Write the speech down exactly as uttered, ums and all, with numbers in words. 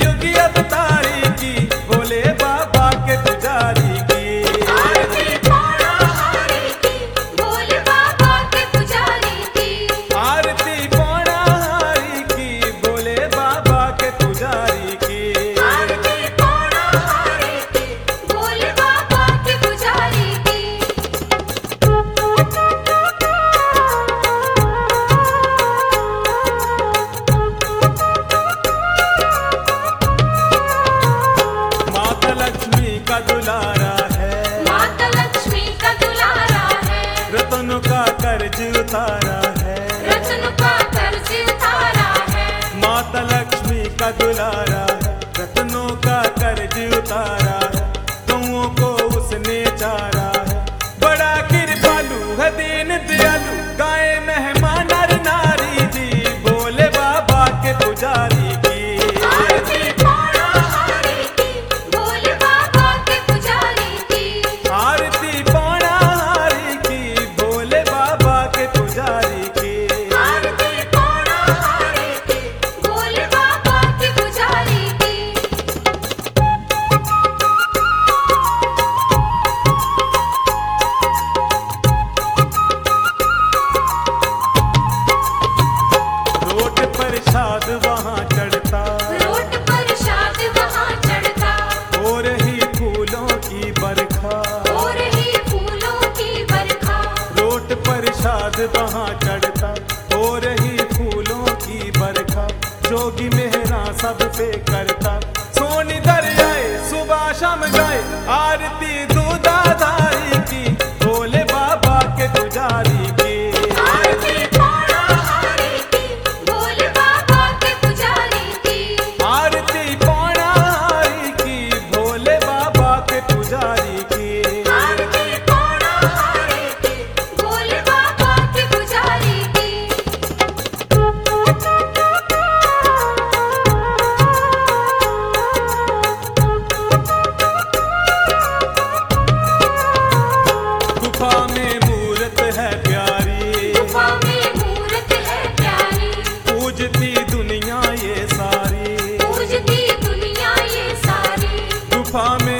कलयुगी अवतारी की, भोले बाबा के पुजारी की। आरती पौड़ाहारी की, भोले बाबा के पुजारी की। आरती पौड़ाहारी की, भोले बाबा के पुजारी की। आरती पौड़ाहारी की, भोले बाबा के पुजारी की। माता लक्ष्मी का दुलारा है, माता लक्ष्मी का दुलारा है, रत्नों का कर्ज उतारा है। रत्न का कर्ज उतारा है। माता लक्ष्मी का दुलारा है, रत्नों का कर्ज उतारा है। गौओं को उसने चारा है, बड़ा कृपालु है दीन दयालु। गाय मेहमान नर नारी जी, भोले बाबा के पुजारी की। आरती पौड़ाहारी की, भोले बाबा के पुजारी की। आरती पौड़ाहारी की, भोले बाबा के पुजारी की। आरती पौड़ाहारी की, भोले बाबा के पुजारी की। रोट प्रसाद वहाँ चढ़ता, रोट प्रसाद वहाँ चढ़ता, हो रही फूलों की बरखा। हो रही फूलों की बरखा। रोट प्रसाद वहाँ चढ़ता, हो रही फूलों की बरखा। जोगी मेहरा सब पे करता, सोनी दरियाए सुबह शाम गाए। आरती दूधाधारी की, भोले बाबा के पुजारी की। आरती पौड़ाहारी की, भोले बाबा के पुजारी की। आरती पौड़ाहारी की, भोले बाबा के पुजारी की। आरती पौड़ाहारी की, भोले बाबा के पुजारी की। गुफा में मूरत है प्यारी, गुफा में मूरत है प्यारी, पूजती दुनिया ये सारी। पूजती दुनिया ये सारी। गुफा में